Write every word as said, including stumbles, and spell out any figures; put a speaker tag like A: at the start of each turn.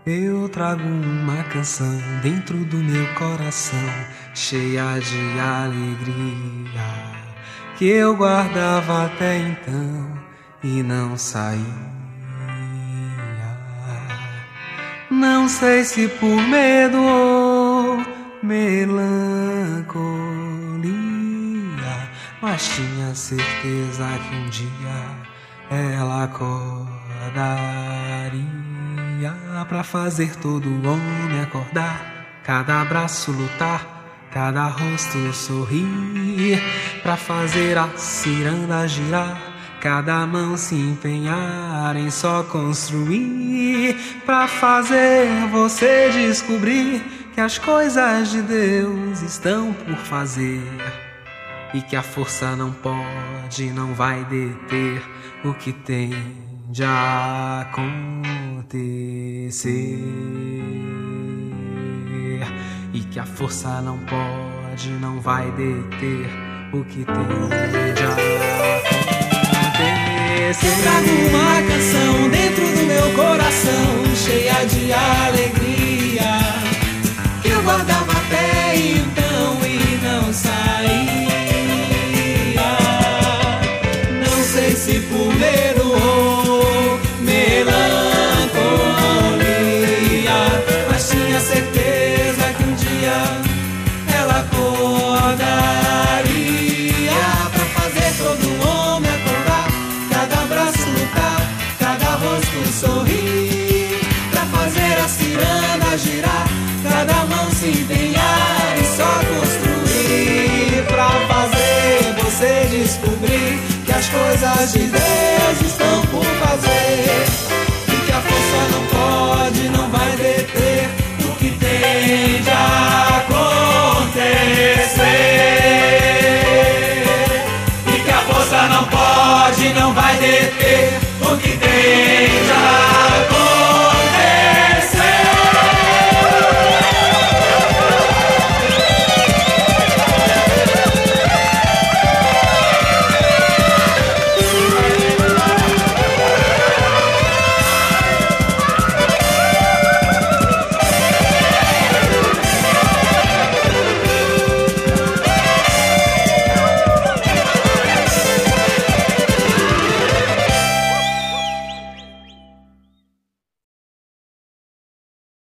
A: Eu trago uma canção dentro do meu coração, cheia de alegria, que eu guardava até então e não saía. Não sei se por medo ou melancolia, mas tinha certeza que um dia ela acordaria pra fazer todo homem acordar, cada abraço lutar, cada rosto sorrir, pra fazer a ciranda girar, cada mão se empenhar em só construir, pra fazer você descobrir que as coisas de Deus estão por fazer e que a força não pode, não vai deter o que tem de acontecer, e que a força não pode, não vai deter o que tem de acontecer.
B: Trago uma canção dentro do meu coração, cheia de alegria, que eu guardava até então e não saía. Não sei se por medo ou melancolia, mas tinha certeza que um dia ela acordaria pra fazer todo homem acordar, cada abraço lutar, cada rosto sorrir, pra fazer a ciranda girar, cada mão se empenhar e só construir, pra fazer você descobrir que as coisas de Deus